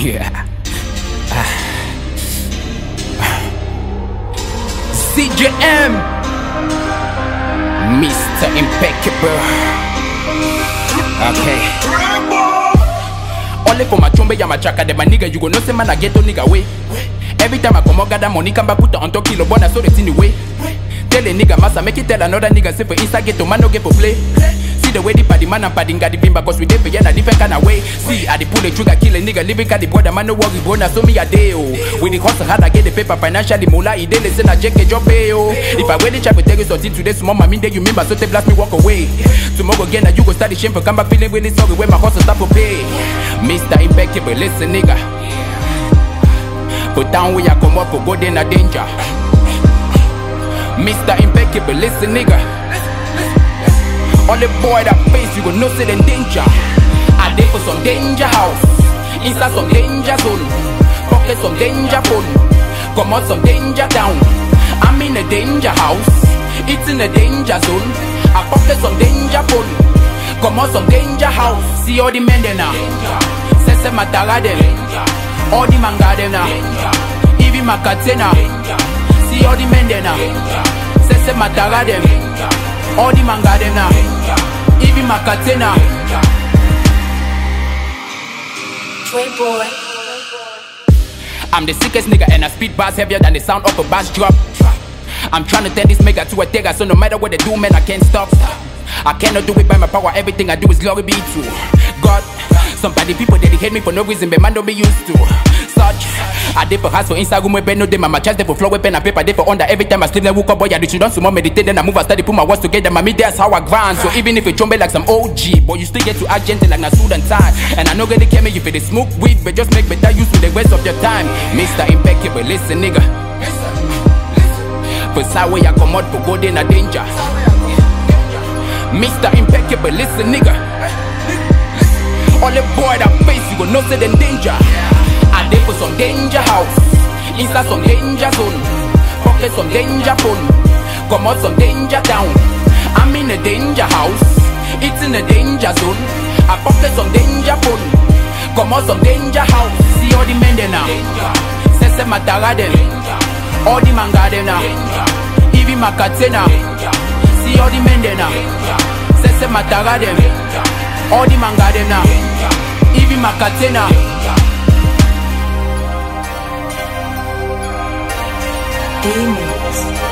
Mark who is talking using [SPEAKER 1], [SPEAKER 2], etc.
[SPEAKER 1] Yeah. CJM, Mr. Impeccable. Okay. Only for my chumbe ya machaka, de my nigga, you go know say man I get to nigga way. Every time I come out, got that money, come back put on top kilo, but I saw it in the way. Tell a nigga massa, make it tell another nigga say for Insta get to man no get for play. See the way the party man and padding got the bimba, cause we dey for a different kind of way. See, I dey pull the trigger, kill a nigga, living cat the brother, man no worry, bro, now so me a day, oh. With the hustle hard, I get the paper financially, mula, he dey listen, I check a job pay, oh. If I really try to tell you something today, small mommy, then you remember, so they blast me walk away. Tomorrow again, now you go start the shame for come back feeling really sorry when my hustle start to pay. Mr. Impeccable, listen, nigga. Put down where I come up for good in a danger. Mr. Impeccable, listen, nigga. All the boy that face, you gon' know say them danger. I dey for some danger house, inside some danger zone, pocket some danger phone, come out some danger town. I'm in a danger house, it's in a danger zone. I pocket some danger phone, come out some danger house. See all the men there now, say mataga them. All the man got them now, even my katena. See all the men there now, say mataga them. All the man got them now, even my katena.
[SPEAKER 2] Boy.
[SPEAKER 1] I'm the sickest nigga and I speed bars heavier than the sound of a bass drop. I'm trying to turn this mega to a digger, so no matter what they do, man, I can't stop. I cannot do it by my power, everything I do is glory be to God. Somebody people they hate me for no reason, but man don't be used to such. I did for house for Instagram with no them, my chest they for flow with pen and paper, they for under every time I sleep, then woke up, boy, I do don't small meditate, then I move, I study, put my words together, mommy, that's how I grind. So even if it jump like some OG, boy, you still get to act gentle like na suit and tie. And I know gonna care me if it is smoke weed, but just make better use with the rest of your time. Mr. Impeccable, listen, nigga. For side way I come out for good in a danger. Mr. Impeccable, listen, nigga. All the boy that face, you gon' know say them danger. I dey for some danger house, inside some danger zone, pocket some danger phone, come out some danger town. I'm in a danger house, it's in a danger zone. I pocket some danger phone, come out some danger house. See all the men there now, say mataga them. All the man got them now, even my katena. See all the men there now, say mataga them. All the man got them now, even my katena.
[SPEAKER 2] Demons.